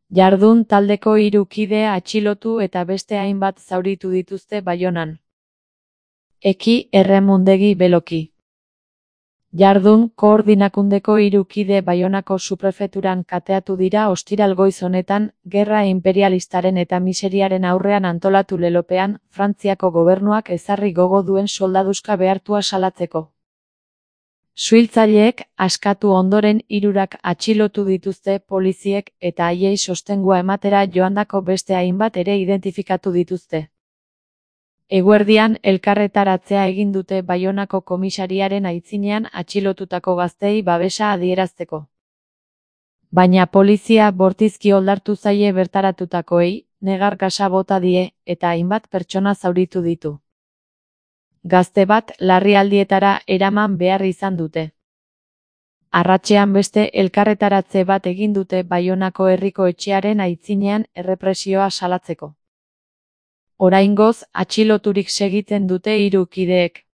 Jardun taldeko 3 kide atxilotu eta beste hainbat zauritu dituzte Baionan. Eki Erremundegi Beloki. Jardun koordinakundeko 3 kide Baionako suprefeturan kateatu dira ostiral goiz honetan, gerra imperialistaren eta miseriaren aurrean antolatu lelopean, Frantziako gobernuak ezarri gogo duen soldaduska behartua salatzeko. Suhiltzaileek askatu ondoren 3 atxilotu dituzte poliziek eta haiei sostengua ematera joandako beste hainbat ere identifikatu dituzte. Eguerdian elkarretaratzea egin dute Baionako komisariaren aitzinean atxilotutako gazteei babesa adierazteko. Baina polizia bortizki oldartu zaie bertaratutakoei, negar gasa bota die eta hainbat pertsona zauritu ditu. Gazte bat larrialdietara eraman behar izan dute. Arratsean beste elkarretaratze bat egin dute Baionako herriko etxearen aitzinean errepresioa salatzeko. Oraingoz atxiloturik segitzen dute 3 kideek.